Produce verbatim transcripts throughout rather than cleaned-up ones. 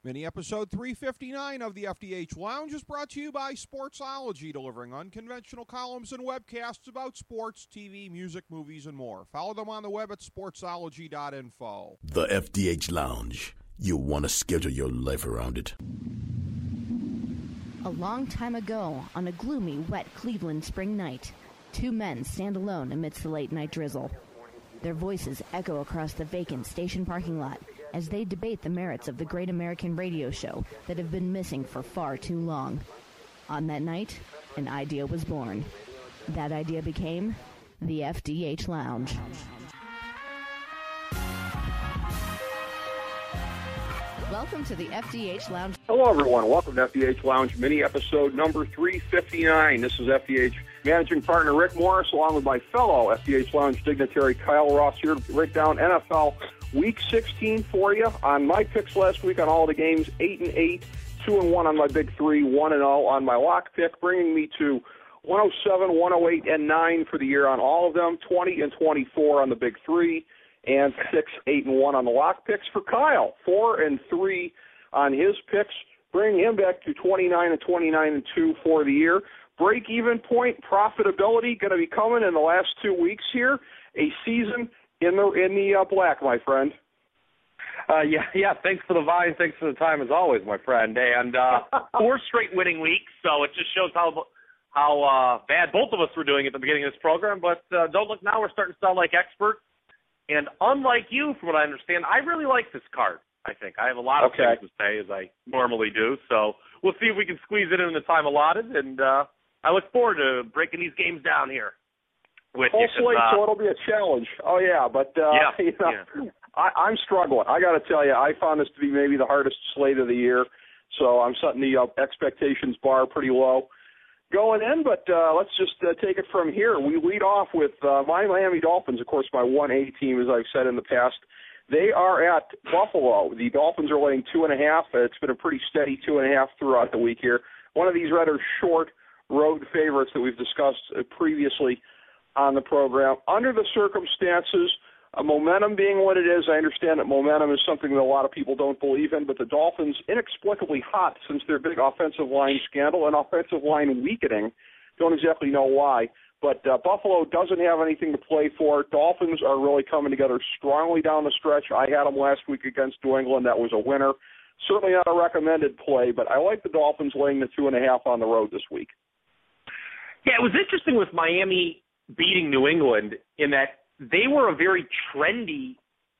Mini episode three fifty-nine of the F D H Lounge is brought to you by Sportsology, delivering unconventional columns and webcasts about sports, T V, music, movies, and more. Follow them on the web at sportsology dot info. The F D H Lounge. You'll want to schedule your life around it. A long time ago, on a gloomy, wet Cleveland spring night, two men stand alone amidst the late-night drizzle. Their voices echo across the vacant station parking lot as they debate the merits of the great American radio show that have been missing for far too long. On that night, an idea was born. That idea became the F D H Lounge. Welcome to the F D H Lounge. Hello, everyone. Welcome to F D H Lounge mini episode number three fifty-nine. This is F D H managing partner Rick Morris, along with my fellow F D H Lounge dignitary Kyle Ross, here to break down N F L Week sixteen for you. On my picks last week on all the games, eight and eight, two and one on my big three, one and zero on my lock pick, bringing me to one oh seven, one oh eight, and nine for the year on all of them, twenty and twenty-four on the big three, and six, eight, and one on the lock picks for Kyle. Four and three on his picks, bringing him back to twenty-nine and twenty-nine and two for the year. Break-even point profitability going to be coming in the last two weeks here. A season in the in the uh, black, my friend. Uh, yeah, yeah. Thanks for the vine. Thanks for the time, as always, my friend. And uh, four straight winning weeks, so it just shows how how uh, bad both of us were doing at the beginning of this program. But uh, don't look now; we're starting to sound like experts. And unlike you, from what I understand, I really like this card. I think I have a lot of okay. things to say, as I normally do. So we'll see if we can squeeze it in the time allotted. And uh, I look forward to breaking these games down here with Full you. slate, Uh, so it'll be a challenge. Oh yeah, but uh, yeah, you know, yeah. I, I'm struggling. I got to tell you, I found this to be maybe the hardest slate of the year. So I'm setting the uh, expectations bar pretty low going in, but uh, let's just uh, take it from here. We lead off with uh, my Miami Dolphins, of course, my one A team, as I've said in the past. They are at Buffalo. The Dolphins are laying two and a half. It's been a pretty steady two and a half throughout the week here. One of these rather short road favorites that we've discussed uh, previously on the program. Under the circumstances, uh, momentum being what it is, I understand that momentum is something that a lot of people don't believe in, but the Dolphins inexplicably hot since their big offensive line scandal and offensive line weakening. Don't exactly know why, but uh, Buffalo doesn't have anything to play for. Dolphins are really coming together strongly down the stretch. I had them last week against New England. That was a winner. Certainly not a recommended play, but I like the Dolphins laying the two and a half on the road this week. Yeah, it was interesting with Miami beating New England in that they were a very trendy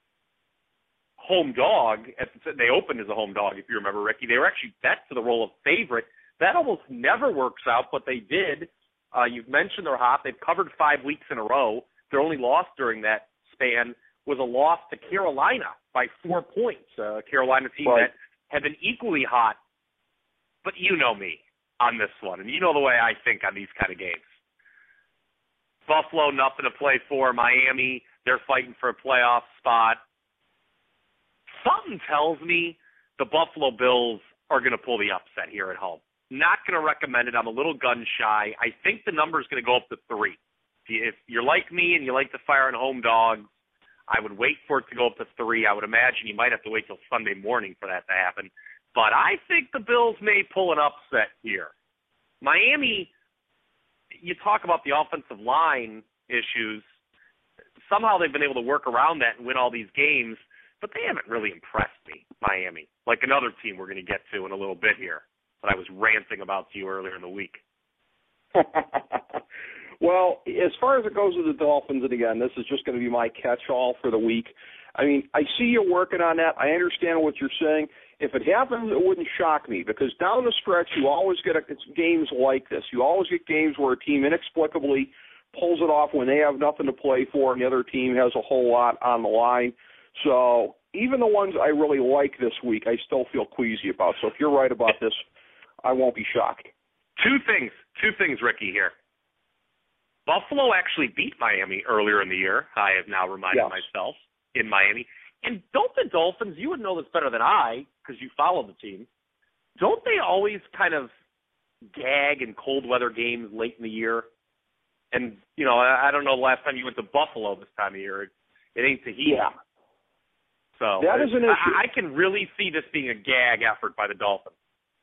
home dog. They opened as a home dog, if you remember, Ricky. They were actually bet for the role of favorite. That almost never works out, but they did. Uh, you've mentioned they're hot. They've covered five weeks in a row. Their only loss during that span was a loss to Carolina by four points. Uh, Carolina team right. that had been equally hot. But you know me on this one, and you know the way I think on these kind of games. Buffalo, nothing to play for. Miami, they're fighting for a playoff spot. Something tells me the Buffalo Bills are going to pull the upset here at home. Not going to recommend it. I'm a little gun shy. I think the number is going to go up to three. If you're like me and you like to fire on home dogs, I would wait for it to go up to three. I would imagine you might have to wait till Sunday morning for that to happen. But I think the Bills may pull an upset here. Miami, you talk about the offensive line issues. Somehow they've been able to work around that and win all these games, but they haven't really impressed me, Miami, like another team we're going to get to in a little bit here that I was ranting about to you earlier in the week. Well, as far as it goes with the Dolphins, and again, this is just going to be my catch-all for the week. I mean, I see you working on that. I understand what you're saying. If it happens, it wouldn't shock me because down the stretch, you always get a, it's games like this. You always get games where a team inexplicably pulls it off when they have nothing to play for and the other team has a whole lot on the line. So even the ones I really like this week, I still feel queasy about. So if you're right about this, I won't be shocked. Two things, two things, Ricky, here. Buffalo actually beat Miami earlier in the year, I have now reminded yes. myself, in Miami. And don't the Dolphins, you would know this better than I, because you follow the team, don't they always kind of gag in cold weather games late in the year? And, you know, I, I don't know the last time you went to Buffalo this time of year. It, it ain't Tahiti. Yeah. So that is an issue. I, I can really see this being a gag effort by the Dolphins.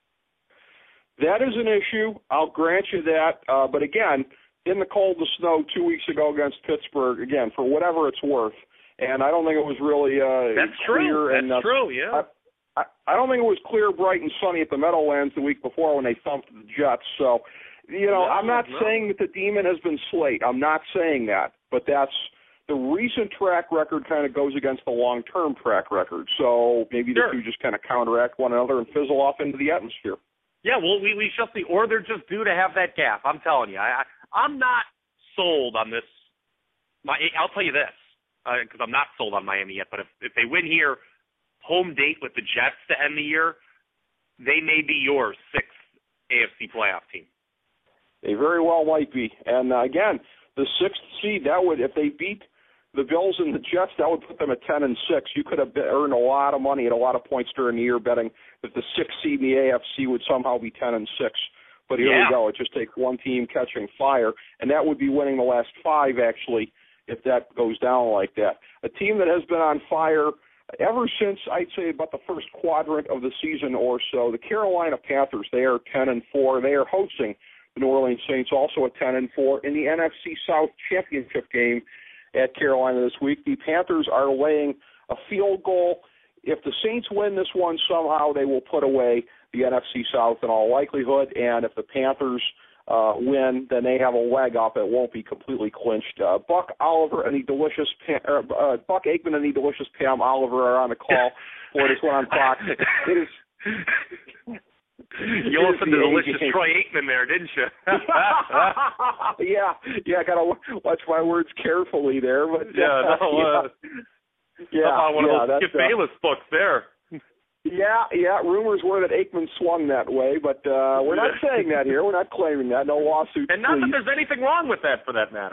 That is an issue. I'll grant you that. Uh, but again, in the cold, the snow two weeks ago against Pittsburgh, again, for whatever it's worth, and I don't think it was really uh, That's clear. true. And, That's uh, true, yeah. I, I, I don't think it was clear, bright, and sunny at the Meadowlands the week before when they thumped the Jets. So, you know, no, I'm not no. saying that the demon has been slayed. I'm not saying that. But that's the recent track record kind of goes against the long-term track record. So maybe Sure. the two just kind of counteract one another and fizzle off into the atmosphere. Yeah, well, we, we shall see. Or they're just due to have that gap. I'm telling you. I, I, I'm not sold on this. My, I'll tell you this, because uh, I'm not sold on Miami yet, but if, if they win here, home date with the Jets to end the year, they may be your sixth A F C playoff team. They very well might be. And, uh, again, the sixth seed, that would, if they beat the Bills and the Jets, that would put them at ten and six. You could have earned a lot of money and a lot of points during the year betting that the sixth seed in the A F C would somehow be ten and six. But here yeah. we go. It just takes one team catching fire, and that would be winning the last five, actually, if that goes down like that. A team that has been on fire ever since, I'd say, about the first quadrant of the season or so, the Carolina Panthers. They are ten and four. They are hosting the New Orleans Saints, also at ten and four, in the N F C South championship game at Carolina this week. The Panthers are laying a field goal. If the Saints win this one somehow, they will put away the N F C South in all likelihood, and if the Panthers uh, win, then they have a leg up. It won't be completely clinched. Uh, Buck Oliver and the delicious Pam, uh, Buck Aikman and the delicious Pam Oliver are on the call for this one on Fox. It is. You listened to the delicious Troy Aikman there, didn't you? yeah, yeah. I gotta watch my words carefully there, but uh, yeah, no, uh, yeah, yeah, one yeah, of those Skip uh, Bayless books there. Yeah, yeah. Rumors were that Aikman swung that way, but uh, we're not saying that here. We're not claiming that. No lawsuits. And not please. that there's anything wrong with that, for that matter.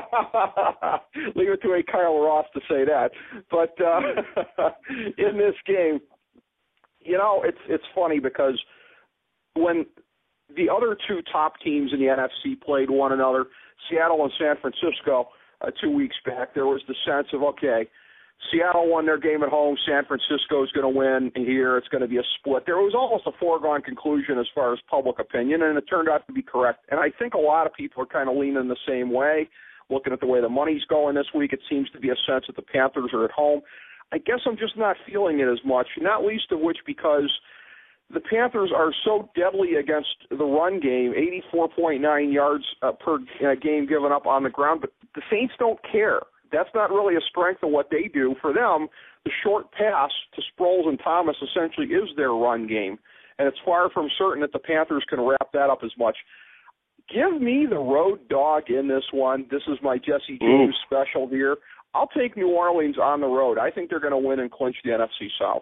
Leave it to a Kyle Ross to say that. But uh, in this game, you know, it's it's funny because when the other two top teams in the N F C played one another, Seattle and San Francisco, uh, two weeks back, there was the sense of, okay, Seattle won their game at home, San Francisco is going to win here, it's going to be a split. There was almost a foregone conclusion as far as public opinion, and it turned out to be correct. And I think a lot of people are kind of leaning the same way. Looking at the way the money's going this week, it seems to be a sense that the Panthers are at home. I guess I'm just not feeling it as much, not least of which because the Panthers are so deadly against the run game, eighty-four point nine yards uh, per uh, game given up on the ground, but the Saints don't care. That's not really a strength of what they do. For them, the short pass to Sproles and Thomas essentially is their run game, and it's far from certain that the Panthers can wrap that up as much. Give me the road dog in this one. This is my Jesse James Ooh. special here. I'll take New Orleans on the road. I think they're going to win and clinch the N F C South.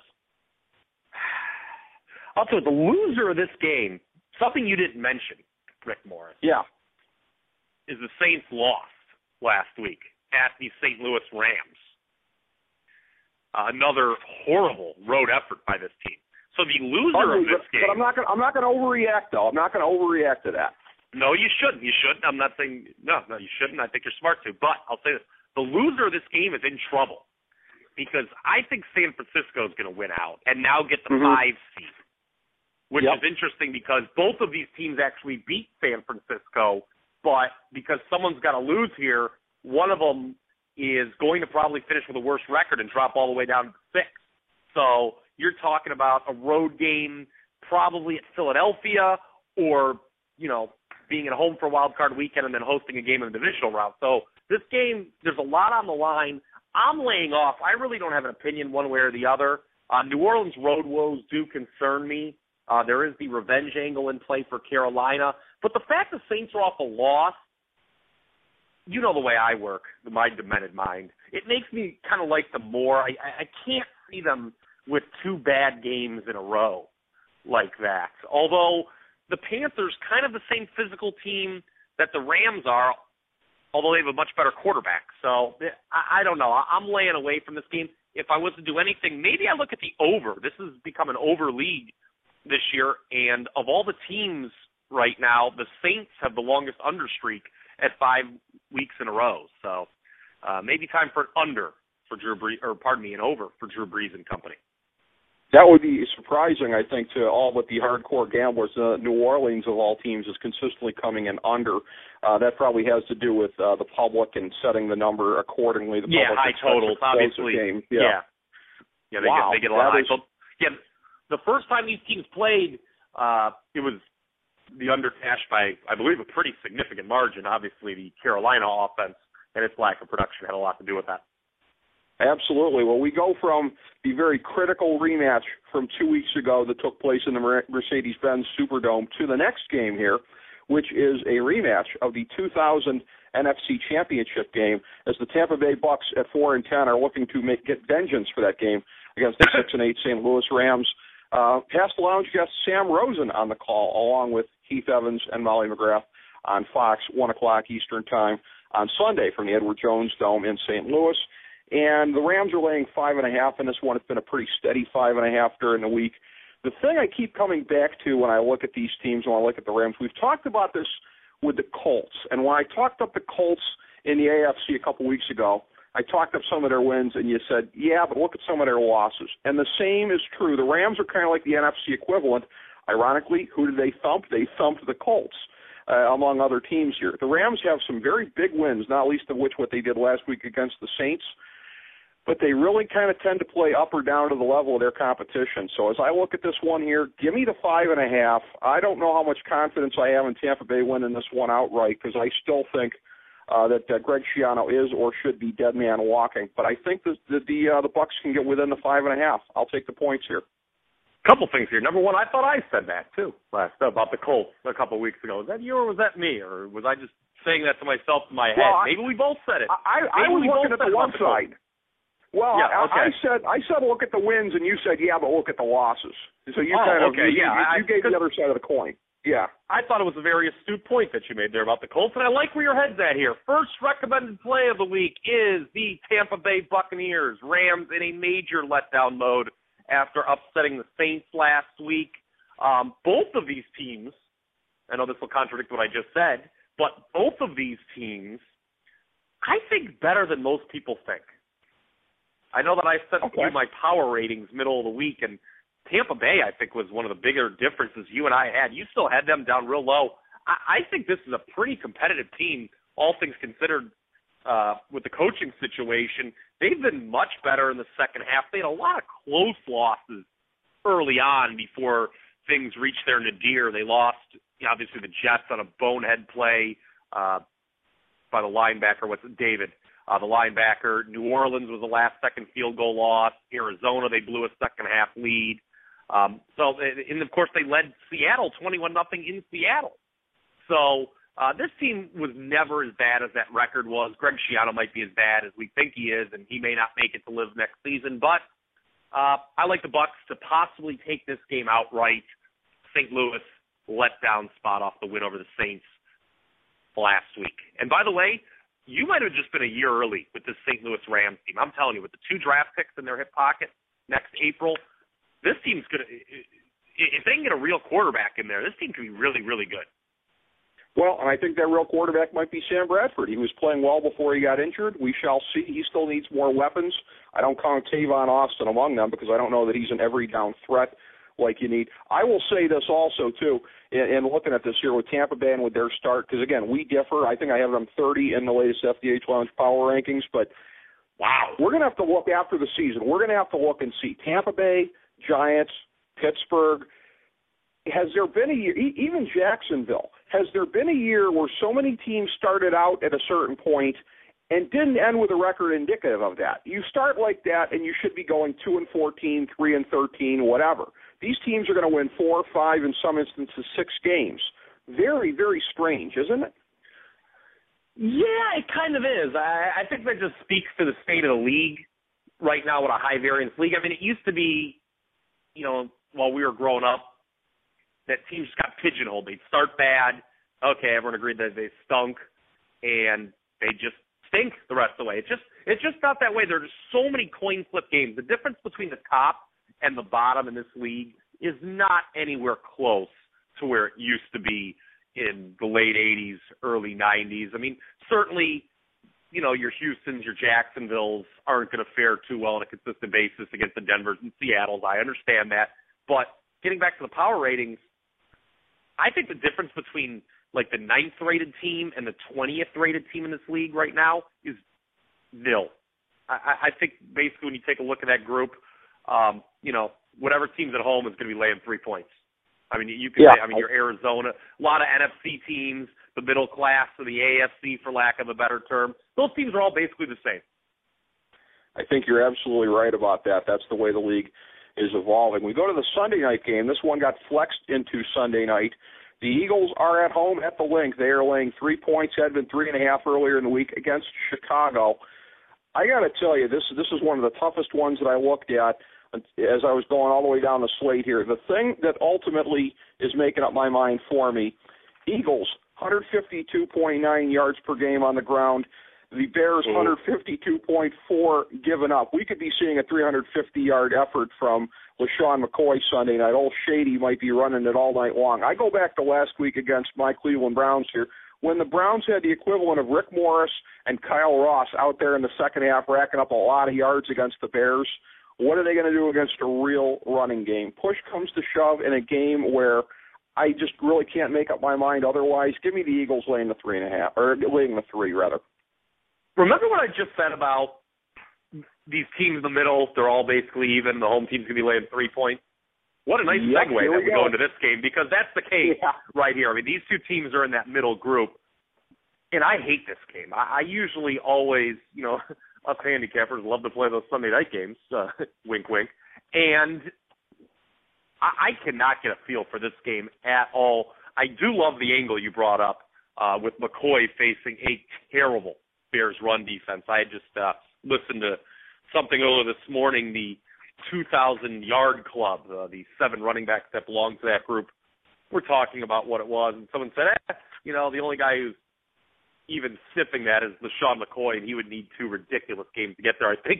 Also, the loser of this game, something you didn't mention, Rick Morris. Yeah. Is the Saints lost last week at the Saint Louis Rams. Uh, another horrible road effort by this team. So the loser Ugly, of this but, game. But I'm not going. I'm not going to overreact, though. I'm not going to overreact to that. No, you shouldn't. You shouldn't. I'm not saying no, no, you shouldn't. I think you're smart to. But I'll say this: the loser of this game is in trouble because I think San Francisco is going to win out and now get the mm-hmm. five seed, which yep. is interesting because both of these teams actually beat San Francisco, but because someone's got to lose here, one of them is going to probably finish with a worse record and drop all the way down to six. So you're talking about a road game probably at Philadelphia or, you know, being at home for a wild card weekend and then hosting a game in the divisional round. So this game, there's a lot on the line. I'm laying off. I really don't have an opinion one way or the other. Uh, New Orleans road woes do concern me. Uh, there is the revenge angle in play for Carolina. But the fact the Saints are off a loss, you know the way I work, my demented mind. It makes me kind of like them more. I, I can't see them with two bad games in a row like that. Although the Panthers, kind of the same physical team that the Rams are, although they have a much better quarterback. So I, I don't know. I'm laying away from this game. If I was to do anything, maybe I look at the over. This has become an over league this year, and of all the teams right now, the Saints have the longest under streak at five weeks in a row. So uh, maybe time for an under for Drew Brees, or pardon me, an over for Drew Brees and company. That would be surprising, I think, to all but the hardcore gamblers. Uh, New Orleans, of all teams, is consistently coming in under. Uh, that probably has to do with uh, the public and setting the number accordingly. The yeah, public high totals, obviously. Game. Yeah. yeah, yeah, they wow, get they get a lot of high is... totals. Yeah, the first time these teams played, uh, it was the under cashed by, I believe, a pretty significant margin. Obviously, the Carolina offense and its lack of production had a lot to do with that. Absolutely. Well, we go from the very critical rematch from two weeks ago that took place in the Mercedes-Benz Superdome to the next game here, which is a rematch of the two thousand N F C Championship game, as the Tampa Bay Bucks at four and ten are looking to make get vengeance for that game against the six and eight Saint Louis Rams. Uh, Past Lounge guest Sam Rosen on the call, along with Heath Evans and Molly McGrath on Fox, one o'clock Eastern Time on Sunday from the Edward Jones Dome in Saint Louis. And the Rams are laying five and a half in this one. It's been a pretty steady five and a half during the week. The thing I keep coming back to when I look at these teams, when I look at the Rams, we've talked about this with the Colts. And when I talked up the Colts in the A F C a couple weeks ago, I talked up some of their wins, and you said, yeah, but look at some of their losses. And the same is true. The Rams are kind of like the N F C equivalent. Ironically, who did they thump? They thumped the Colts, uh, among other teams here. The Rams have some very big wins, not least of which what they did last week against the Saints. But they really kind of tend to play up or down to the level of their competition. So as I look at this one here, give me the five and a half. I don't know how much confidence I have in Tampa Bay winning this one outright, because I still think uh, that uh, Greg Schiano is or should be dead man walking. But I think that the the, uh, the Bucs can get within the five and a half. I'll take the points here. Couple things here. Number one, I thought I said that too last about the Colts a couple weeks ago. Was that you or was that me, or was I just saying that to myself in my head? Well, Maybe we both said it. I, I, I was looking at the one side. Well, yeah, I, okay. I said I said look at the wins, and you said yeah, but look at the losses. So you oh, kind of okay, you, yeah, you, you I, gave the other side of the coin. Yeah, I thought it was a very astute point that you made there about the Colts, and I like where your head's at here. First recommended play of the week is the Tampa Bay Buccaneers. Rams in a major letdown mode after upsetting the Saints last week. Um, both of these teams, I know this will contradict what I just said, but both of these teams, I think better than most people think. I know that I sent okay. you my power ratings middle of the week, and Tampa Bay, I think, was one of the bigger differences you and I had. You still had them down real low. I, I think this is a pretty competitive team, all things considered, uh, with the coaching situation. They've been much better in the second half. They had a lot of close losses early on before things reached their nadir. They lost, you know, obviously, the Jets on a bonehead play uh, by the linebacker, what's it, David. Uh, the linebacker. New Orleans was the last-second field goal loss. Arizona, they blew a second-half lead. Um, so, and of course, they led Seattle twenty-one nothing in Seattle. So uh, this team was never as bad as that record was. Greg Schiano might be as bad as we think he is, and he may not make it to live next season. But uh, I like the Bucs to possibly take this game outright. Saint Louis let down spot off the win over the Saints last week. And by the way, you might have just been a year early with this Saint Louis Rams team. I'm telling you, with the two draft picks in their hip pocket next April, this team's going to, if they can get a real quarterback in there, this team can be really, really good. Well, and I think that real quarterback might be Sam Bradford. He was playing well before he got injured. We shall see. He still needs more weapons. I don't count Tavon Austin among them because I don't know that he's an every down threat like you need. I will say this also, too, in, in looking at this here with Tampa Bay and with their start, because, again, we differ. I think I have them thirty in the latest F D H Lounge Power Rankings, but, wow, we're going to have to look after the season. We're going to have to look and see Tampa Bay, Giants, Pittsburgh. Has there been a year, even Jacksonville, has there been a year where so many teams started out at a certain point and didn't end with a record indicative of that? You start like that, and you should be going two and fourteen, three and thirteen, whatever. These teams are going to win four, five, in some instances, six games. Very, very strange, isn't it? Yeah, it kind of is. I, I think that just speaks to the state of the league right now with a high-variance league. I mean, it used to be, you know, while we were growing up, that teams just got pigeonholed. They'd start bad. Okay, everyone agreed that they stunk, and they just stink the rest of the way. It's just, it's just not that way. There are just so many coin flip games. The difference between the top and the bottom in this league is not anywhere close to where it used to be in the late eighties, early nineties. I mean, certainly you know, your Houstons, your Jacksonvilles aren't going to fare too well on a consistent basis against the Denvers and Seattles. I understand that. But getting back to the power ratings, I think the difference between, like, the ninth-rated team and the twentieth-rated team in this league right now is nil. I, I think basically when you take a look at that group, um, you know, whatever team's at home is going to be laying three points. I mean, you can yeah. say, I mean, you're Arizona, a lot of N F C teams, the middle class of the A F C, for lack of a better term. Those teams are all basically the same. I think you're absolutely right about that. That's the way the league is evolving. We go to the Sunday night game. This one got flexed into Sunday night. The Eagles are at home at the Link. They are laying three points, had been three and a half earlier in the week against Chicago. I got to tell you, this this is one of the toughest ones that I looked at as I was going all the way down the slate here. The thing that ultimately is making up my mind for me, Eagles, one fifty-two point nine yards per game on the ground. The Bears, one fifty-two point four given up. We could be seeing a three hundred fifty-yard effort from LaShawn McCoy Sunday night. Old Shady might be running it all night long. I go back to last week against my Cleveland Browns here, when the Browns had the equivalent of Rick Morris and Kyle Ross out there in the second half racking up a lot of yards against the Bears. What are they going to do against a real running game? Push comes to shove in a game where I just really can't make up my mind otherwise. Give me the Eagles laying the three and a half, or laying the three, rather. Remember what I just said about these teams in the middle? They're all basically even. The home team's going to be laying three points. What a nice yep, segue that we go. go into this game, because that's the case yeah. right here. I mean, these two teams are in that middle group, and I hate this game. I, I usually always, you know, us handicappers love to play those Sunday night games, uh, wink, wink, and I, I cannot get a feel for this game at all. I do love the angle you brought up uh, with McCoy facing a terrible Bears run defense. I had just uh, listened to something earlier this morning, the two thousand yard club, uh, the seven running backs that belong to that group. We're talking about what it was, and someone said, eh, you know, the only guy who's even sniffing that is LaShawn McCoy, and he would need two ridiculous games to get there. I think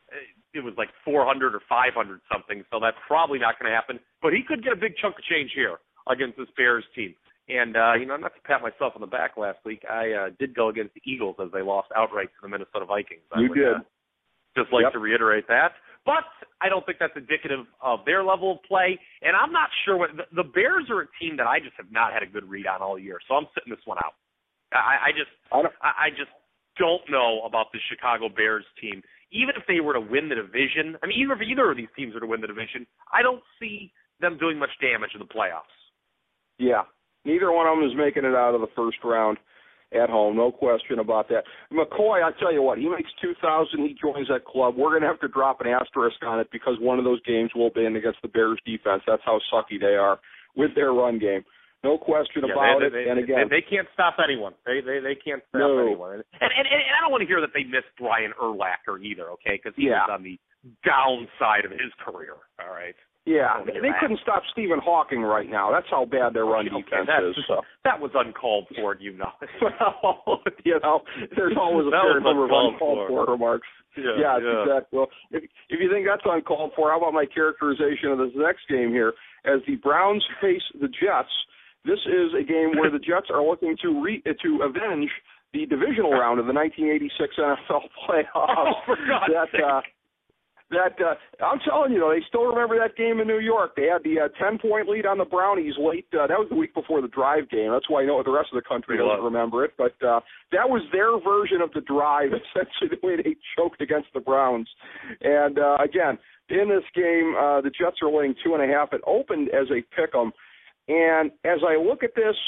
it was like four hundred or five hundred something, so that's probably not going to happen. But he could get a big chunk of change here against this Bears team. And, uh, you know, not to pat myself on the back last week, I uh, did go against the Eagles as they lost outright to the Minnesota Vikings. I you would, did. Uh, just like yep. to reiterate that. But I don't think that's indicative of their level of play. And I'm not sure what the, the Bears are a team that I just have not had a good read on all year. So I'm sitting this one out. I, I just I, don't, I, I just don't know about the Chicago Bears team. Even if they were to win the division, I mean, even if either of these teams were to win the division, I don't see them doing much damage in the playoffs. Yeah. Neither one of them is making it out of the first round at home, no question about that. McCoy, I tell you what, he makes two thousand, he joins that club. We're going to have to drop an asterisk on it because one of those games will be in against the Bears defense. That's how sucky they are with their run game. No question yeah, about they, it. They, and again, they, they can't stop anyone. They they, they can't stop no. anyone. And, and, and, and I don't want to hear that they missed Brian Urlacher either, okay, because he yeah. was on the downside of his career, all right? Yeah, they, they couldn't stop Stephen Hawking right now. That's how bad their run okay, defense is. So. That was uncalled for, you know. Well, you know, there's always a fair number of uncalled for, for remarks. Yeah, yeah, yeah. exactly. Well, if, if you think that's uncalled for, how about my characterization of this next game here? As the Browns face the Jets, this is a game where the Jets are looking to re, to avenge the divisional round of the nineteen eighty-six N F L playoffs. Oh, for God's that, sake. Uh, That uh, I'm telling you, though, they still remember that game in New York. They had the uh, ten-point lead on the Brownies late. Uh, that was the week before the Drive game. That's why I know the rest of the country doesn't remember it. But uh, that was their version of the Drive, essentially the way they choked against the Browns. And, uh, again, in this game, uh, the Jets are laying two and a half. It opened as a pick-em. And as I look at this,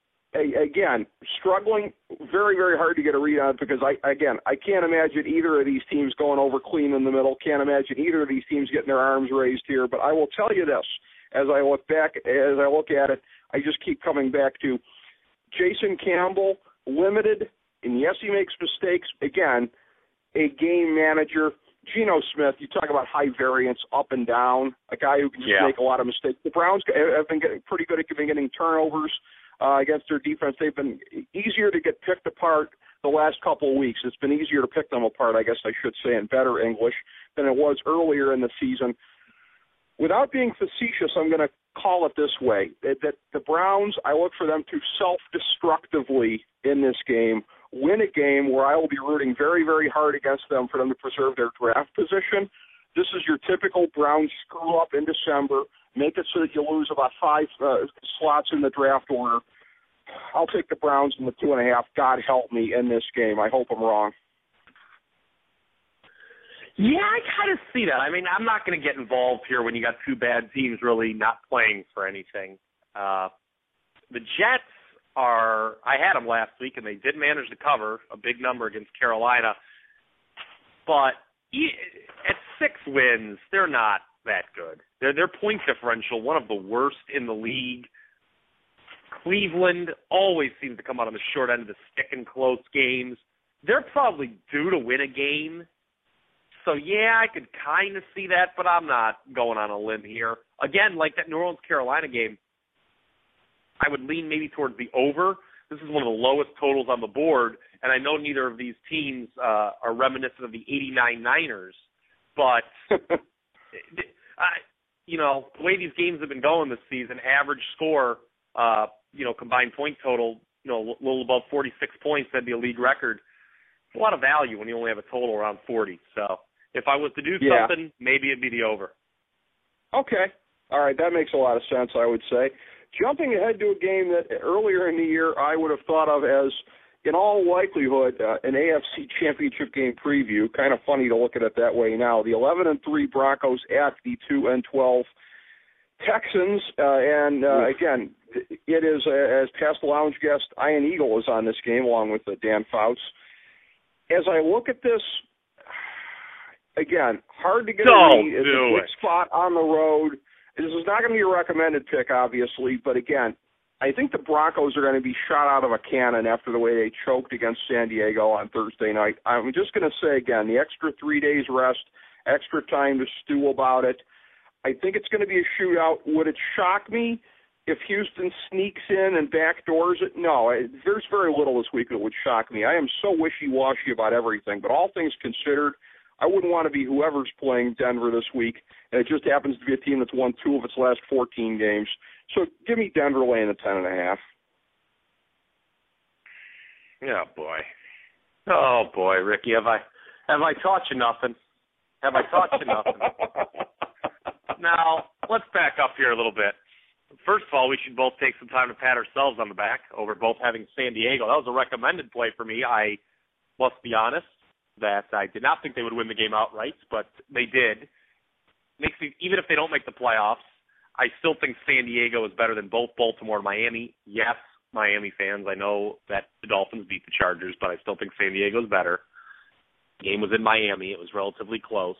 again, struggling very, very hard to get a read on it because, I again, I can't imagine either of these teams going over clean in the middle. Can't imagine either of these teams getting their arms raised here. But I will tell you this, as I look back, as I look at it, I just keep coming back to Jason Campbell, limited, and yes, he makes mistakes. Again, a game manager. Geno Smith, you talk about high variance up and down, a guy who can just yeah. make a lot of mistakes. The Browns have been getting pretty good at getting turnovers Uh, against their defense. They've been easier to get picked apart the last couple of weeks. It's been easier to pick them apart, I guess I should say, in better English than it was earlier in the season. Without being facetious, I'm going to call it this way, that, that the Browns, I look for them to self-destructively in this game win a game where I will be rooting very, very hard against them for them to preserve their draft position. This is your typical Browns screw-up in December. Make it so that you lose about five uh, slots in the draft order. I'll take the Browns in the two and a half. God help me in this game. I hope I'm wrong. Yeah, I kind of see that. I mean, I'm not going to get involved here when you got two bad teams really not playing for anything. Uh, the Jets are, I had them last week, and they did manage to cover a big number against Carolina. But at six wins, they're not that good. Their their point differential, one of the worst in the league. Cleveland always seems to come out on the short end of the stick in close games. They're probably due to win a game. So, yeah, I could kind of see that, but I'm not going on a limb here. Again, like that New Orleans-Carolina game, I would lean maybe towards the over. This is one of the lowest totals on the board, and I know neither of these teams uh, are reminiscent of the eighty-nine Niners, but, I, you know, the way these games have been going this season, average score, uh, you know, combined point total, you know, a little above forty-six points, that'd be a league record. It's a lot of value when you only have a total around forty. So if I was to do yeah. something, maybe it'd be the over. Okay. All right, that makes a lot of sense, I would say. Jumping ahead to a game that earlier in the year I would have thought of as, in all likelihood, uh, an A F C Championship game preview. Kind of funny to look at it that way now. The eleven and three Broncos at the two and twelve Texans. Uh, and, uh, again, it is, uh, as past lounge guest, Ian Eagle is on this game along with uh, Dan Fouts. As I look at this, again, hard to get Don't a read. It's do a big it. spot on the road. This is not going to be a recommended pick, obviously, but again, I think the Broncos are going to be shot out of a cannon after the way they choked against San Diego on Thursday night. I'm just going to say again, the extra three days rest, extra time to stew about it. I think it's going to be a shootout. Would it shock me if Houston sneaks in and backdoors it? No, I, there's very little this week that would shock me. I am so wishy-washy about everything, but all things considered, I wouldn't want to be whoever's playing Denver this week, and it just happens to be a team that's won two of its last fourteen games. So give me Denver laying the ten and a half. Oh boy, oh boy, Ricky, have I have I taught you nothing? Have I taught you nothing? Now let's back up here a little bit. First of all, we should both take some time to pat ourselves on the back over both having San Diego. That was a recommended play for me. I must be honest that I did not think they would win the game outright, but they did. Makes me, even if they don't make the playoffs, I still think San Diego is better than both Baltimore and Miami. Yes, Miami fans, I know that the Dolphins beat the Chargers, but I still think San Diego is better. The game was in Miami. It was relatively close.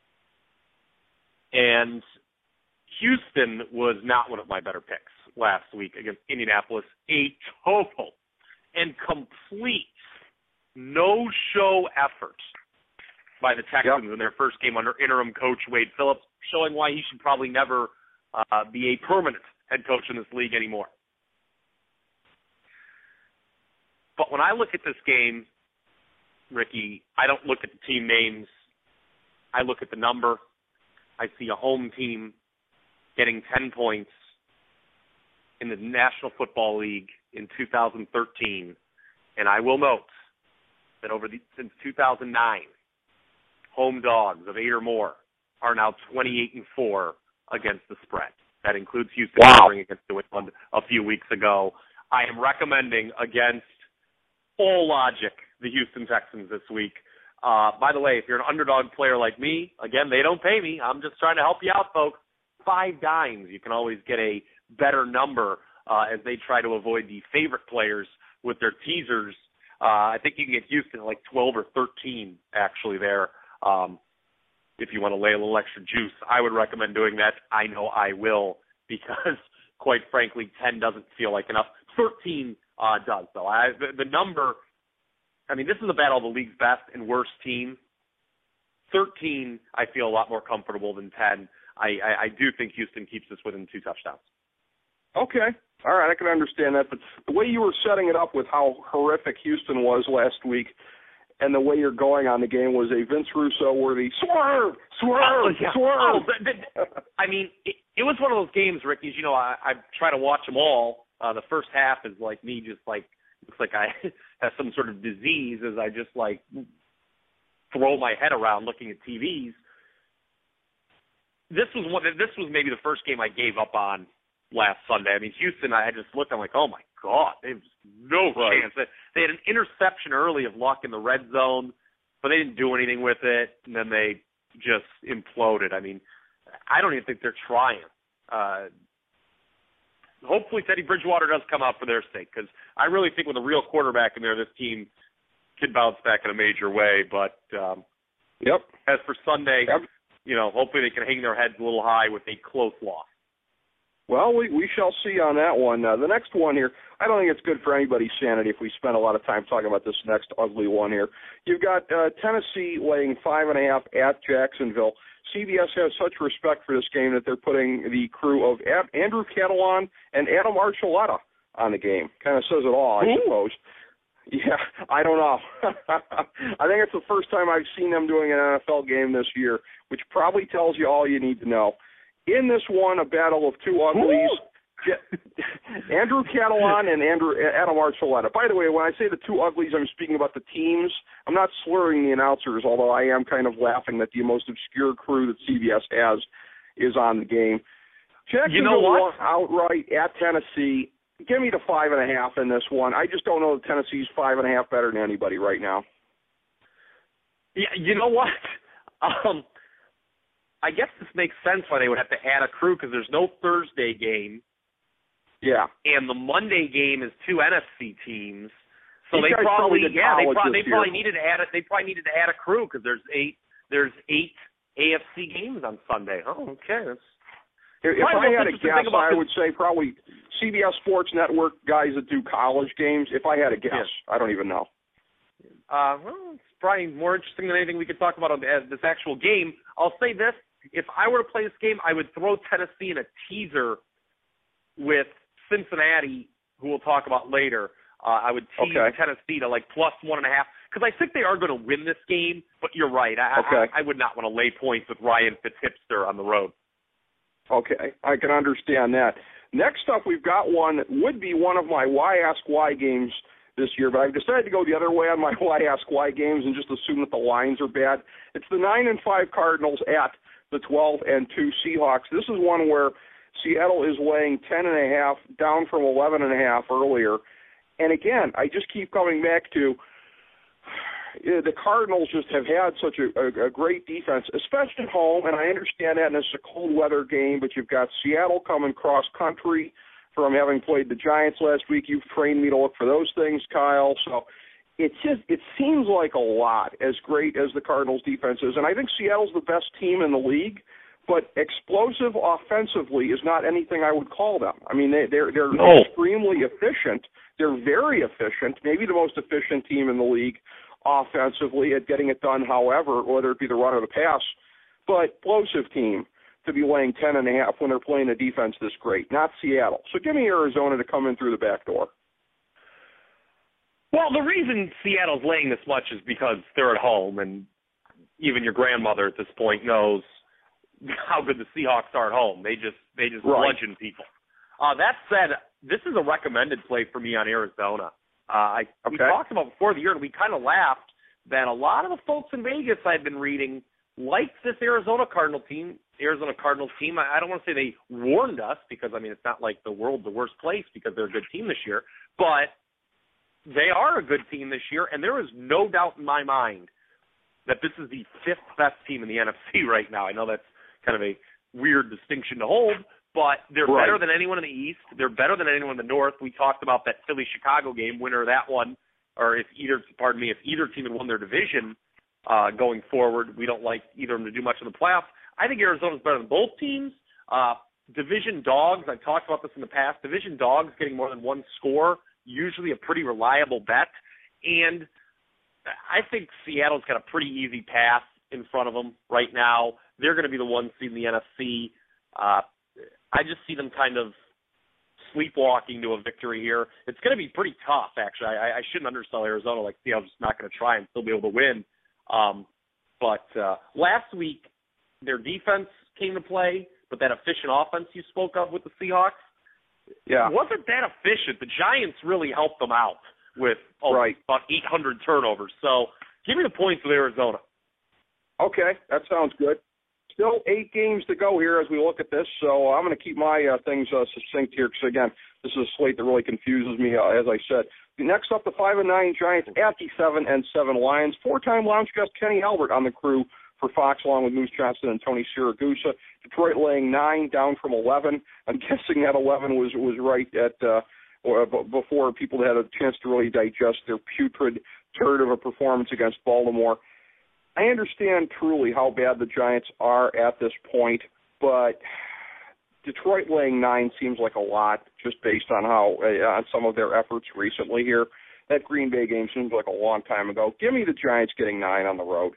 And Houston was not one of my better picks last week against Indianapolis. A total and complete no-show effort by the Texans yep. in their first game under interim coach Wade Phillips, showing why he should probably never uh, be a permanent head coach in this league anymore. But when I look at this game, Ricky, I don't look at the team names. I look at the number. I see a home team getting ten points in the National Football League in two thousand thirteen. And I will note that over the, since two thousand nine, home dogs of eight or more are now twenty-eight and four against the spread. That includes Houston wow. covering against New England a few weeks ago. I am recommending against all logic the Houston Texans this week. Uh, by the way, if you're an underdog player like me, again, they don't pay me. I'm just trying to help you out, folks. Five dimes. You can always get a better number uh, as they try to avoid the favorite players with their teasers. Uh, I think you can get Houston at like twelve or thirteen actually there. Um, if you want to lay a little extra juice, I would recommend doing that. I know I will because, quite frankly, ten doesn't feel like enough. thirteen uh, does, though. I, the, the number, I mean, this is about all the league's best and worst team. thirteen, I feel a lot more comfortable than ten. I, I, I do think Houston keeps this within two touchdowns. Okay. All right, I can understand that. But the way you were setting it up with how horrific Houston was last week and the way you're going on the game was a Vince Russo-worthy swerve, swerve, oh, yeah. swerve. Oh, but, but, I mean, it, it was one of those games, Ricky, you know, I, I try to watch them all. Uh, the first half is like me just like looks like I have some sort of disease as I just like throw my head around looking at T Vs. This was one. This was maybe the first game I gave up on last Sunday. I mean, Houston, I just looked, I'm like, oh my God, they have no right. chance. They had an interception early of Luck in the red zone, but they didn't do anything with it, and then they just imploded. I mean, I don't even think they're trying. Uh, hopefully Teddy Bridgewater does come out for their sake, because I really think with a real quarterback in there, this team could bounce back in a major way. But um, yep. as for Sunday, yep. you know, hopefully they can hang their heads a little high with a close loss. Well, we, we shall see on that one. Uh, the next one here, I don't think it's good for anybody's sanity if we spend a lot of time talking about this next ugly one here. You've got uh, Tennessee laying five and a half at Jacksonville. C B S has such respect for this game that they're putting the crew of Ab- Andrew Catalon and Adam Archuleta on the game. Kind of says it all, I Ooh. suppose. Yeah, I don't know. I think it's the first time I've seen them doing an N F L game this year, which probably tells you all you need to know. In this one, a battle of two uglies, Andrew Catalon and Andrew Adam Archuleta. By the way, when I say the two uglies, I'm speaking about the teams. I'm not slurring the announcers, although I am kind of laughing that the most obscure crew that C B S has is on the game. Jacksonville you know what? outright at Tennessee. Give me the five and a half in this one. I just don't know that Tennessee's five and a half better than anybody right now. Yeah, you know what? Um, I guess this makes sense why they would have to add a crew, because there's no Thursday game. Yeah. And the Monday game is two N F C teams. So These they probably, probably yeah, they, pro- they year. probably needed to add it. They probably needed to add a crew because there's eight, there's eight A F C games on Sunday. Oh, okay. That's, if if I had a guess, I would say probably C B S Sports Network guys that do college games. If I had a guess, yeah. I don't even know. Uh, well, it's probably more interesting than anything we could talk about on this actual game. I'll say this. If I were to play this game, I would throw Tennessee in a teaser with Cincinnati, who we'll talk about later. Uh, I would tease okay. Tennessee to like plus one and a half, because I think they are going to win this game, but you're right. I, okay. I, I would not want to lay points with Ryan Fitzhipster on the road. Okay, I can understand that. Next up, we've got one that would be one of my Why Ask Why games this year, but I've decided to go the other way on my Why Ask Why games and just assume that the lines are bad. It's the nine and five Cardinals at the twelve and two Seahawks. This is one where Seattle is laying ten and a half, down from eleven and a half earlier. And again, I just keep coming back to uh, the Cardinals just have had such a, a, a great defense, especially at home. And I understand that, and it's a cold weather game, but you've got Seattle coming cross country from having played the Giants last week. You've trained me to look for those things, Kyle. So it just it seems like a lot, as great as the Cardinals defense is. And I think Seattle's the best team in the league, but explosive offensively is not anything I would call them. I mean, they, they're they're no. extremely efficient. They're very efficient, maybe the most efficient team in the league offensively at getting it done, however, whether it be the run or the pass. But explosive team to be laying ten and a half when they're playing a defense this great, not Seattle. So give me Arizona to come in through the back door. Well, the reason Seattle's laying this much is because they're at home, and even your grandmother at this point knows how good the Seahawks are at home. They just they just right. bludgeon people. Uh, that said, this is a recommended play for me on Arizona. Uh, I okay. we talked about before the year, and we kind of laughed that a lot of the folks in Vegas I've been reading liked this Arizona Cardinal team, Arizona Cardinals team. I, I don't want to say they warned us, because I mean it's not like the world's the worst place because they're a good team this year, but they are a good team this year, and there is no doubt in my mind that this is the fifth best team in the N F C right now. I know that's kind of a weird distinction to hold, but they're right. better than anyone in the East. They're better than anyone in the North. We talked about that Philly-Chicago game, winner of that one, or if either, pardon me, if either team had won their division uh, going forward, we don't like either of them to do much in the playoffs. I think Arizona's better than both teams. Uh, division dogs, I've talked about this in the past, division dogs getting more than one score, usually a pretty reliable bet. And I think Seattle's got a pretty easy path in front of them right now. They're going to be the one seed in the N F C. Uh, I just see them kind of sleepwalking to a victory here. It's going to be pretty tough, actually. I, I shouldn't undersell Arizona. Like, Seattle's just not going to try and still be able to win. Um, but uh, last week, their defense came to play, but that efficient offense you spoke of with the Seahawks, yeah, wasn't that efficient. The Giants really helped them out with oh, right. about eight hundred turnovers. So give me the points with Arizona. Okay, that sounds good. Still eight games to go here as we look at this, so I'm going to keep my uh, things uh, succinct here because, again, this is a slate that really confuses me, uh, as I said. Next up, the five and nine Giants at the seven and seven Lions. Four-time lounge guest Kenny Albert on the crew for Fox, along with Moose Johnston and Tony Siragusa. Detroit laying nine, down from eleven. I'm guessing that eleven was was right at uh, or before people had a chance to really digest their putrid turd of a performance against Baltimore. I understand truly how bad the Giants are at this point, but Detroit laying nine seems like a lot just based on how uh, on some of their efforts recently here. That Green Bay game seems like a long time ago. Give me the Giants getting nine on the road.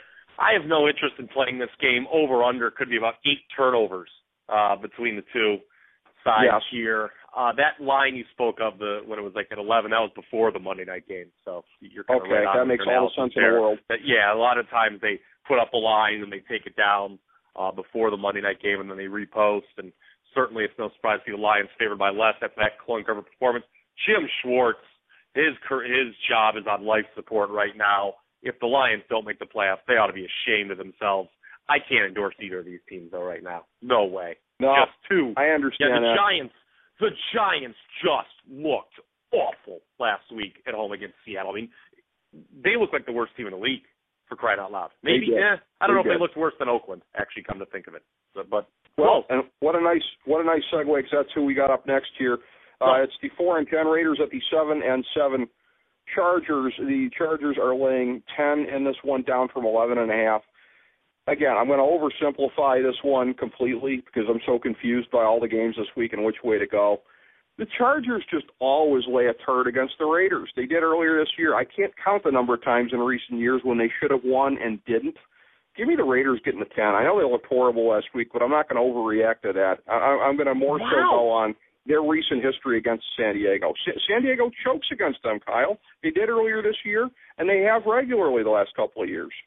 I have no interest in playing this game. Over-under could be about eight turnovers uh, between the two sides yes. here. Uh, that line you spoke of, the when it was like at eleven, that was before the Monday night game. So you're kind okay, of right on that makes all the sense there. in the world. But yeah, a lot of times they put up a line and they take it down uh, before the Monday night game, and then they repost. And certainly it's no surprise to see the Lions favored by less after that clunker of a performance. Jim Schwartz, his his job is on life support right now. If the Lions don't make the playoffs, they ought to be ashamed of themselves. I can't endorse either of these teams, though, right now. No way. No, just two. I understand yeah, the that. Giants, the Giants just looked awful last week at home against Seattle. I mean, they look like the worst team in the league, for crying out loud. Maybe, eh, I don't they know did. if they looked worse than Oakland, actually, come to think of it. So, but Well, close. and what a nice what a nice segue, because that's who we got up next here. Uh, it's the four and ten Raiders at the seven and seven Chargers. The Chargers are laying ten in this one, down from eleven and a half. Again, I'm going to oversimplify this one completely because I'm so confused by all the games this week and which way to go. The Chargers just always lay a turd against the Raiders. They did earlier this year. I can't count the number of times in recent years when they should have won and didn't. Give me the Raiders getting the ten. I know they looked horrible last week, but I'm not going to overreact to that. I, I'm going to more wow. so go on their recent history against San Diego. Sa- San Diego chokes against them, Kyle. They did earlier this year, and they have regularly the last couple of years.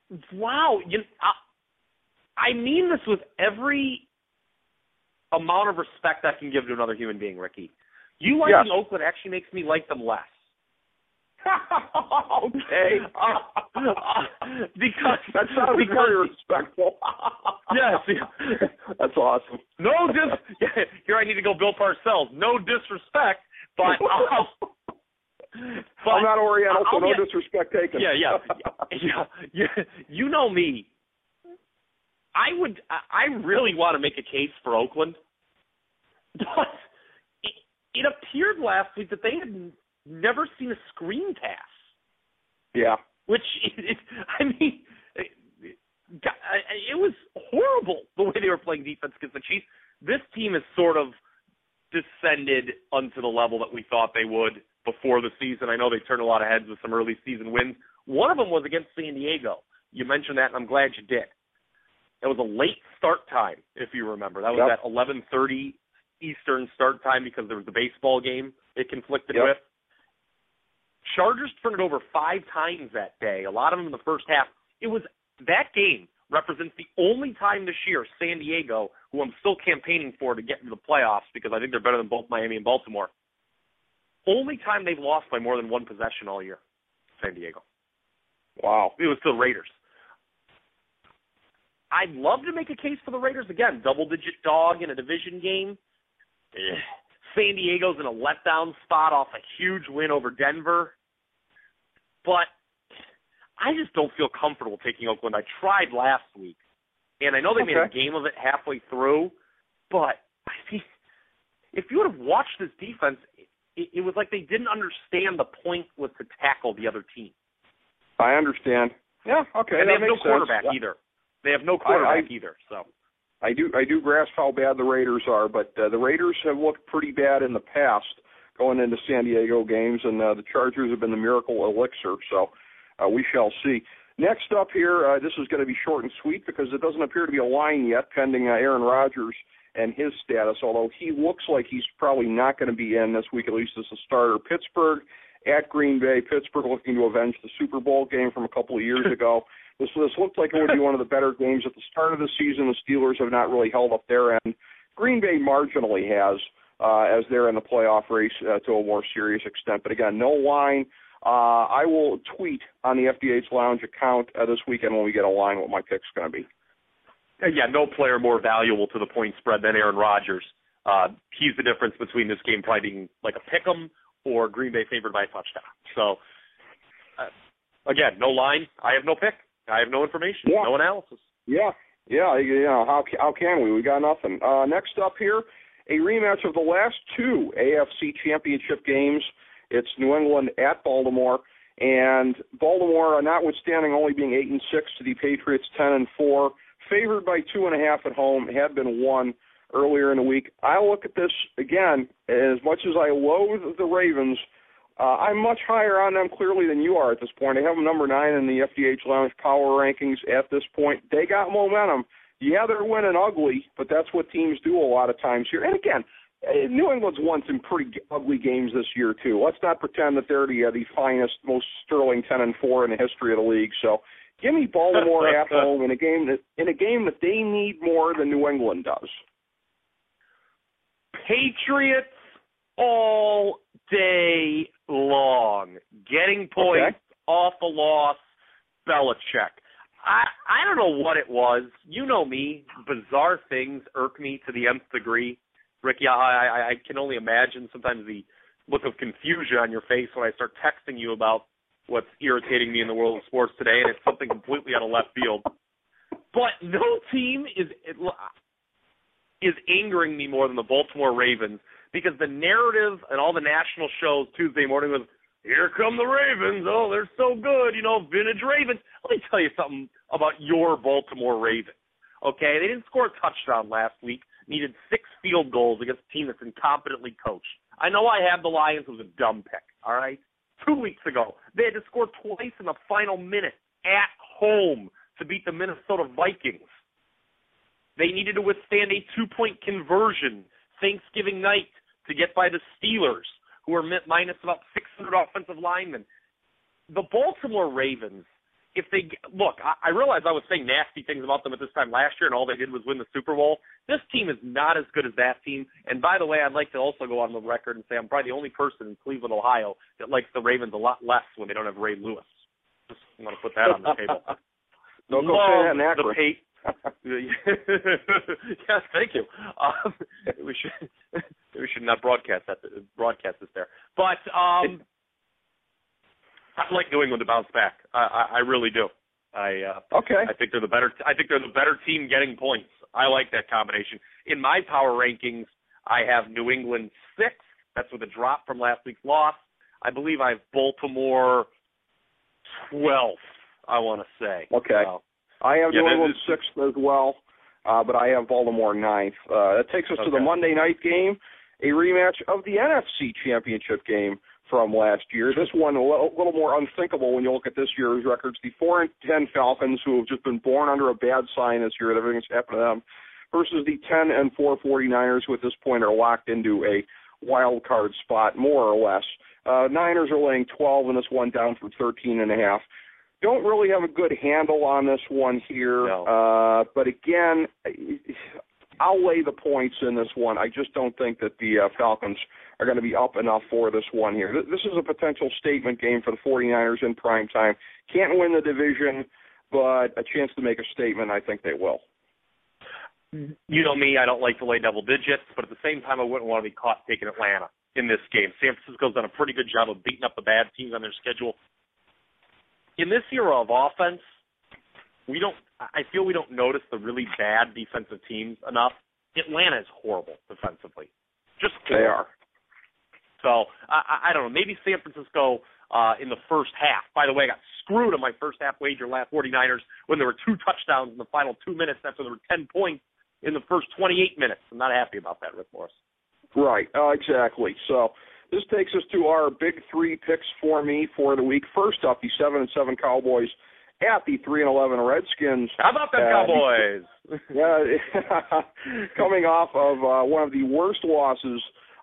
Wow. You, I, I mean this with every amount of respect I can give to another human being, Ricky. You liking yes. Oakland actually makes me like them less. okay. Uh, uh, because that sounds because, very respectful. yes. Yeah. That's awesome. No dis. Yeah, here I need to go Bill Parcells. No disrespect, but. Uh, but I'm not Oriental, so I'll no get, disrespect taken. Yeah, yeah, yeah, yeah. You know me. I would. I really want to make a case for Oakland, but it, it appeared last week that they had never seen a screen pass. Yeah. Which, it, I mean, it, it was horrible the way they were playing defense against the Chiefs. This team has sort of descended onto the level that we thought they would before the season. I know they turned a lot of heads with some early season wins. One of them was against San Diego. You mentioned that, and I'm glad you did. It was a late start time, if you remember. That was yep. at eleven thirty Eastern start time because there was the baseball game it conflicted yep. with. Chargers turned it over five times that day, a lot of them in the first half. It was that game represents the only time this year San Diego, who I'm still campaigning for to get into the playoffs because I think they're better than both Miami and Baltimore, only time they've lost by more than one possession all year, San Diego. Wow. It was the Raiders. I'd love to make a case for the Raiders. Again, double-digit dog in a division game. Ugh. San Diego's in a letdown spot off a huge win over Denver. But I just don't feel comfortable taking Oakland. I tried last week, and I know they okay. made a game of it halfway through, but I mean, if you would have watched this defense, it, it was like they didn't understand the point was to tackle the other team. I understand. Yeah, okay. And they that have no makes quarterback sense. either. They have no quarterback I, I, either, so. I do I do grasp how bad the Raiders are, but uh, the Raiders have looked pretty bad in the past going into San Diego games, and uh, the Chargers have been the miracle elixir, so uh, we shall see. Next up here, uh, this is going to be short and sweet because it doesn't appear to be a line yet pending uh, Aaron Rodgers and his status, although he looks like he's probably not going to be in this week, at least as a starter. Pittsburgh at Green Bay. Pittsburgh looking to avenge the Super Bowl game from a couple of years ago. This, this looked like it would be one of the better games at the start of the season. The Steelers have not really held up their end. Green Bay marginally has, uh, as they're in the playoff race uh, to a more serious extent. But again, no line. Uh, I will tweet on the F D H Lounge account uh, this weekend when we get a line what my pick's going to be. Yeah, no player more valuable to the point spread than Aaron Rodgers. Uh, he's the difference between this game probably being like a pick'em or Green Bay favored by a touchdown. So, uh, again, no line. I have no pick. I have no information. Yeah. No analysis. Yeah, yeah. You know, how how can we? We got nothing. Uh, next up here, a rematch of the last two A F C Championship games. It's New England at Baltimore, and Baltimore, notwithstanding only being eight and six to the Patriots ten and four, favored by two and a half at home, had been one earlier in the week. I look at this again, as much as I loathe the Ravens, uh, I'm much higher on them clearly than you are at this point. I have them number nine in the F D H Lounge power rankings at this point. They got momentum. Yeah, they're winning ugly, but that's what teams do a lot of times here. And again, New England's won some pretty ugly games this year too. Let's not pretend that they're the uh, the finest, most sterling ten and four in the history of the league. So, give me Baltimore at home in a game that in a game that they need more than New England does. Patriots all day long, getting points Okay. off a loss. Belichick. I I don't know what it was. You know me. Bizarre things irk me to the nth degree. Ricky, I, I, I can only imagine sometimes the look of confusion on your face when I start texting you about what's irritating me in the world of sports today, and it's something completely out of left field. But no team is is angering me more than the Baltimore Ravens, because the narrative and all the national shows Tuesday morning was, here come the Ravens, oh, they're so good, you know, vintage Ravens. Let me tell you something about your Baltimore Ravens, okay? They didn't score a touchdown last week, needed six field goals against a team that's incompetently coached. I know I have the Lions was a dumb pick, all right? Two weeks ago, they had to score twice in the final minute at home to beat the Minnesota Vikings. They needed to withstand a two-point conversion Thanksgiving night to get by the Steelers, who are minus about six hundred offensive linemen. The Baltimore Ravens, if they – look, I, I realize I was saying nasty things about them at this time last year, and all they did was win the Super Bowl. This team is not as good as that team. And by the way, I'd like to also go on the record and say I'm probably the only person in Cleveland, Ohio, that likes the Ravens a lot less when they don't have Ray Lewis. Just want to put that on the table. Don't go say that in Akron. Pa- yes, thank you. Um, we should we should not broadcast that broadcast this there. But um, I like New England to bounce back. I, I, I really do. I uh, okay. I think they're the better. I think they're the better team getting points. I like that combination. In my power rankings, I have New England sixth. That's with a drop from last week's loss. I believe I have Baltimore twelfth. I want to say. Okay. So, I have yeah, New England is, sixth as well, uh, but I have Baltimore ninth. Uh, that takes us okay. to the Monday night game, a rematch of the N F C Championship game from last year. This one a little, little more unthinkable when you look at this year's records. The four and ten Falcons, who have just been born under a bad sign this year, that everything's happened to them, versus the ten and four 49ers, who at this point are locked into a wild card spot, more or less. Uh, Niners are laying twelve in this one, down from thirteen and a half. Don't really have a good handle on this one here, no. uh, but again, I'll lay the points in this one. I just don't think that the uh, Falcons are going to be up enough for this one here. This is a potential statement game for the 49ers in prime time. Can't win the division, but a chance to make a statement, I think they will. You know me, I don't like to lay double digits, but at the same time, I wouldn't want to be caught taking Atlanta in this game. San Francisco's done a pretty good job of beating up the bad teams on their schedule. In this era of offense, we don't. I feel we don't notice the really bad defensive teams enough. Atlanta is horrible defensively, just horrible. They are. So I, I don't know. Maybe San Francisco uh, in the first half. By the way, I got screwed on my first half wager last 49ers when there were two touchdowns in the final two minutes after there were ten points in the first twenty-eight minutes. I'm not happy about that, Rick Morris. Right. Uh, exactly. So. This takes us to our big three picks for me for the week. First up, the seven and seven Cowboys at the three and eleven Redskins. How about them uh, Cowboys? Yeah, coming off of uh, one of the worst losses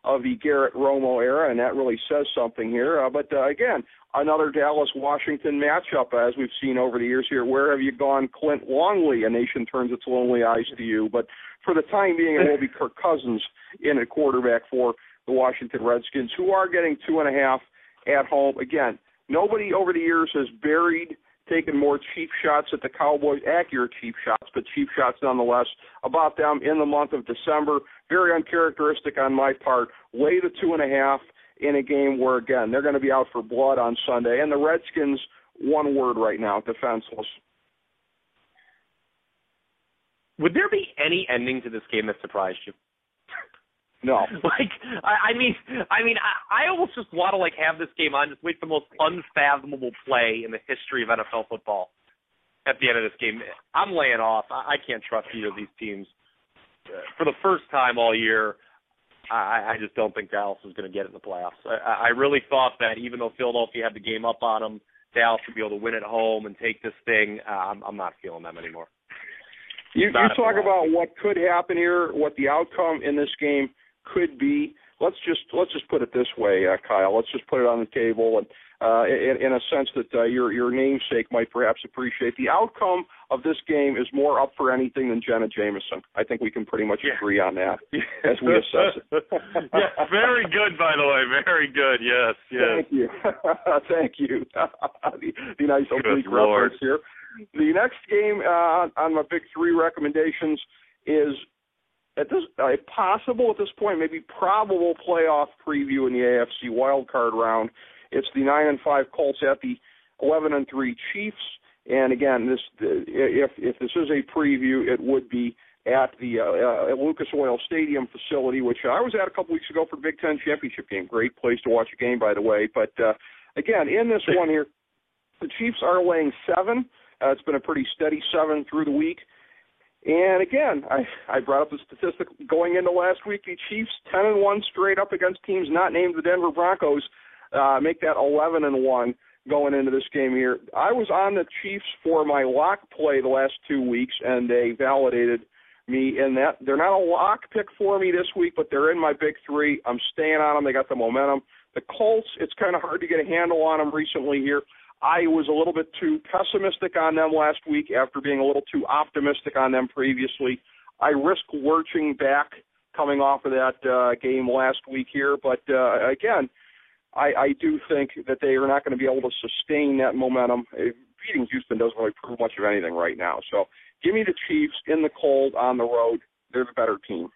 of the Garrett Romo era, and that really says something here. Uh, but, uh, again, another Dallas-Washington matchup, as we've seen over the years here. Where have you gone, Clint Longley? A nation turns its lonely eyes to you. But for the time being, it will be Kirk Cousins in at quarterback for the Washington Redskins, who are getting two and a half at home. Again, nobody over the years has buried, taken more cheap shots at the Cowboys, accurate cheap shots, but cheap shots nonetheless, about them in the month of December. Very uncharacteristic on my part. Lay the two and a half in a game where, again, they're going to be out for blood on Sunday. And the Redskins, one word right now, defenseless. Would there be any ending to this game that surprised you? No. Like, I, I mean, I mean, I, I almost just want to, like, have this game on, just wait for the most unfathomable play in the history of N F L football at the end of this game. I'm laying off. I, I can't trust either of these teams. For the first time all year, I, I just don't think Dallas is going to get it in the playoffs. I, I really thought that even though Philadelphia had the game up on them, Dallas would be able to win at home and take this thing. Uh, I'm, I'm not feeling them anymore. You, you talk about what could happen here, what the outcome in this game could be. Let's just let's just put it this way, uh, Kyle. Let's just put it on the table, and uh, in, in a sense that uh, your your namesake might perhaps appreciate. The outcome of this game is more up for anything than Jenna Jameson. I think we can pretty much yeah. agree on that as we assess it. Yeah, very good, by the way. Very good. Yes. yes. Thank you. Thank you. the, the nice oblique Lord. reference here. The next game uh, on my big three recommendations is at this uh, possible at this point, maybe probable playoff preview in the A F C wildcard round. It's the nine and five Colts at the eleven and three Chiefs. And again, this if if this is a preview, it would be at the uh, uh, Lucas Oil Stadium facility, which I was at a couple weeks ago for the Big Ten championship game. Great place to watch a game, by the way. But uh, again, in this one here, the Chiefs are laying seven. Uh, it's been a pretty steady seven through the week. And again, I, I brought up the statistic going into last week. The Chiefs ten and one straight up against teams not named the Denver Broncos, uh, make that eleven and one going into this game here. I was on the Chiefs for my lock play the last two weeks, and they validated me in that. They're not a lock pick for me this week, but they're in my big three. I'm staying on them. They got the momentum. The Colts, it's kind of hard to get a handle on them recently here. I was a little bit too pessimistic on them last week after being a little too optimistic on them previously. I risk lurching back coming off of that uh, game last week here. But, uh, again, I, I do think that they are not going to be able to sustain that momentum. Beating Houston doesn't really prove much of anything right now. So give me the Chiefs in the cold on the road. They're the better team.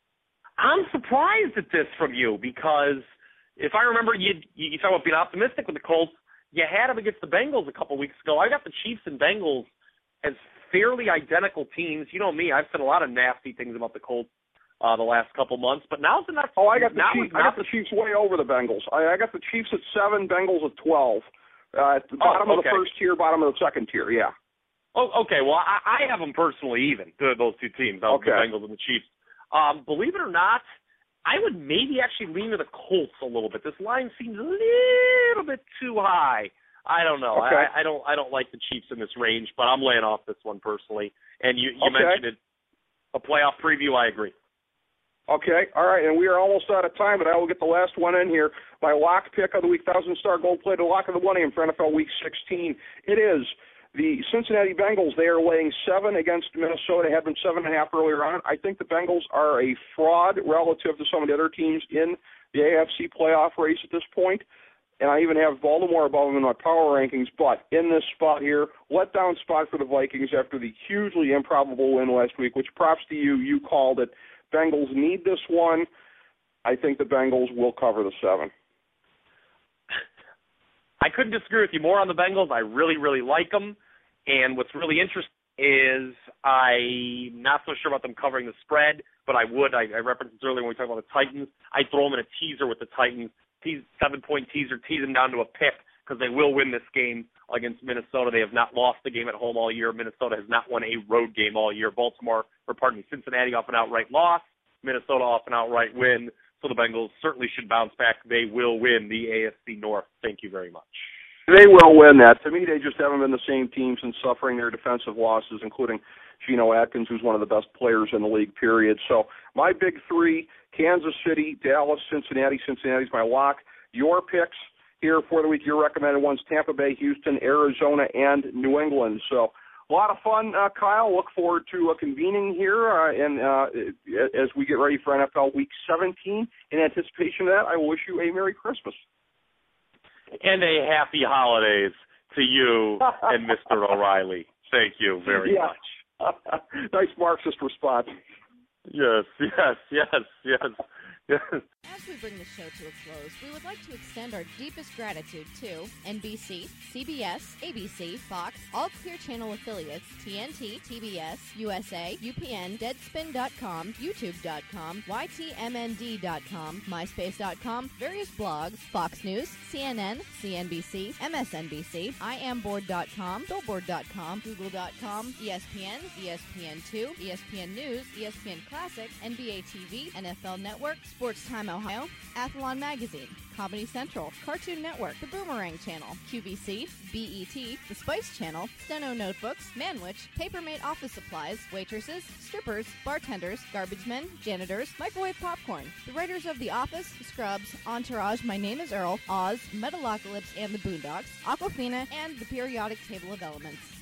I'm surprised at this from you because if I remember, you you talk about being optimistic with the Colts. You had them against the Bengals a couple weeks ago. I got the Chiefs and Bengals as fairly identical teams. You know me, I've said a lot of nasty things about the Colts uh, the last couple months, but now's not. Oh, I got the now Chiefs. I got the Chiefs way over the Bengals. I, I got the Chiefs at seven, Bengals at twelve. Uh, at the bottom oh, okay. of the first tier, bottom of the second tier. Yeah. Oh, okay. Well, I, I have them personally even those two teams. Okay. The Bengals and the Chiefs. Um, believe it or not, I would maybe actually lean to the Colts a little bit. This line seems a little bit too high. I don't know. Okay. I, I don't. I don't like the Chiefs in this range, but I'm laying off this one personally. And you, you okay. mentioned it, a playoff preview. I agree. Okay. All right. And we are almost out of time, but I will get the last one in here. My lock pick of the week, thousand star gold plated lock of the one a.m. for N F L Week sixteen. It is the Cincinnati Bengals. They are laying seven against Minnesota. Had been seven and a half earlier on. I think the Bengals are a fraud relative to some of the other teams in the A F C playoff race at this point. And I even have Baltimore above them in my power rankings. But in this spot here, letdown spot for the Vikings after the hugely improbable win last week, which props to you. You called it. Bengals need this one. I think the Bengals will cover the seven. I couldn't disagree with you more on the Bengals. I really, really like them. And what's really interesting is I'm not so sure about them covering the spread, but I would. I, I referenced this earlier when we talked about the Titans. I throw them in a teaser with the Titans. Tease, seven-point teaser, tease them down to a pick because they will win this game against Minnesota. They have not lost the game at home all year. Minnesota has not won a road game all year. Baltimore, or pardon me, Cincinnati off an outright loss. Minnesota off an outright win. So the Bengals certainly should bounce back. They will win the A F C North. Thank you very much. They will win that. To me, they just haven't been the same team since suffering their defensive losses, including Geno Atkins, who's one of the best players in the league, period. So my big three, Kansas City, Dallas, Cincinnati. Cincinnati's my lock. Your picks here for the week, your recommended ones, Tampa Bay, Houston, Arizona, and New England. So a lot of fun, uh, Kyle. Look forward to uh, convening here uh, and uh, as we get ready for N F L Week seventeen. In anticipation of that, I wish you a Merry Christmas. And a happy holidays to you and Mister O'Reilly. Thank you very yeah. much. Nice Marxist response. Yes, yes, yes, yes, yes. As we bring the show to a close, we would like to extend our deepest gratitude to N B C, C B S, A B C, Fox, all Clear Channel affiliates, T N T, T B S, U S A, U P N, Deadspin dot com, YouTube dot com, Y T M N D dot com, MySpace dot com, various blogs, Fox News, C N N, C N B C, M S N B C, I am board dot com, Billboard dot com, Google dot com, E S P N, E S P N two, E S P N News, E S P N Classic, N B A T V, N F L Network, Sports Time Ohio, Athlon Magazine, Comedy Central, Cartoon Network, The Boomerang Channel, Q V C, B E T, The Spice Channel, Steno Notebooks, Manwich, Papermate Office Supplies, waitresses, strippers, bartenders, garbage men, janitors, microwave popcorn, the writers of The Office, Scrubs, Entourage, My Name is Earl, Oz, Metalocalypse and the Boondocks, Aquafina, and The Periodic Table of Elements.